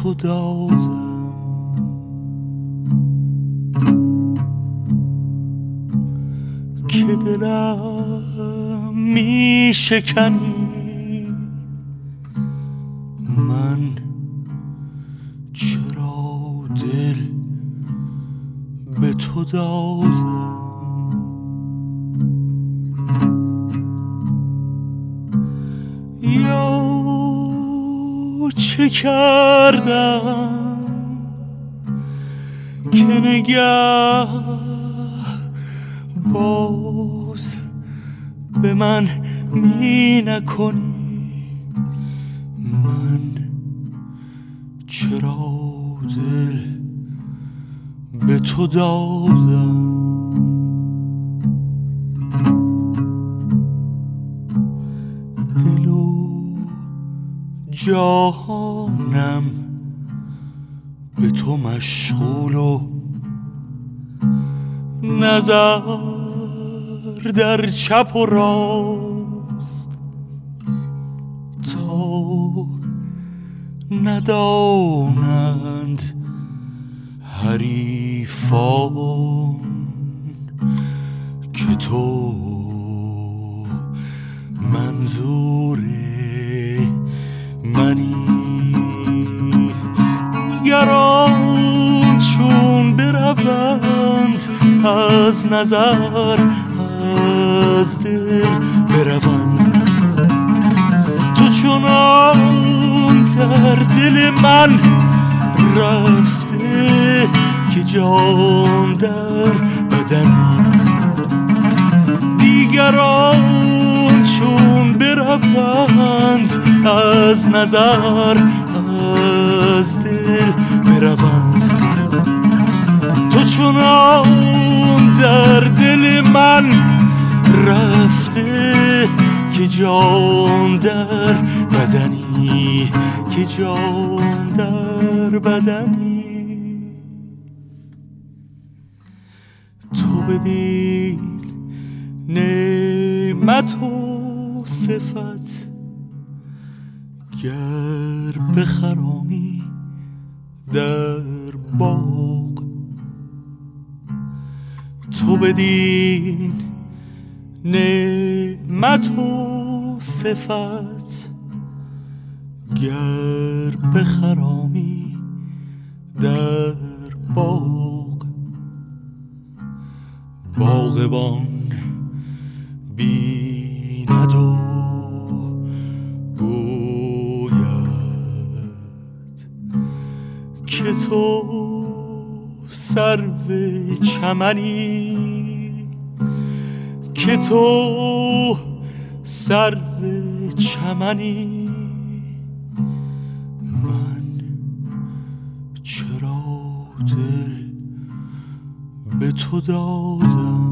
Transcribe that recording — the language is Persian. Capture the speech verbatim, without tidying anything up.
تو دادم، که دلم می شکنی. من چرا دل به تو دادم؟ یا چه کردم که نگه باز به من می نکنی؟ من چرا دل به تو دادم؟ دل و جانم به تو مشغول و نظر در چپ و راست، تا ندانند حریفان که تو منظور منی. دیگران چون بروند از نظر از دل بروند، تو چنان در دل من رفته که جان در بدن. دیگران چون بروند از نظر از دل بروند، تو چنان در دل من رفته که جان در بدنی، که جان در بدنی. تو بدین نعمت و صفت گر بخرامی در باغ، تو بدین نعمت و صفت گر بخرامی در باغ، باغبان بیند و گوید که تو سرو چمنی، که تو سرو چمنی. من چرا دل به تو دادم؟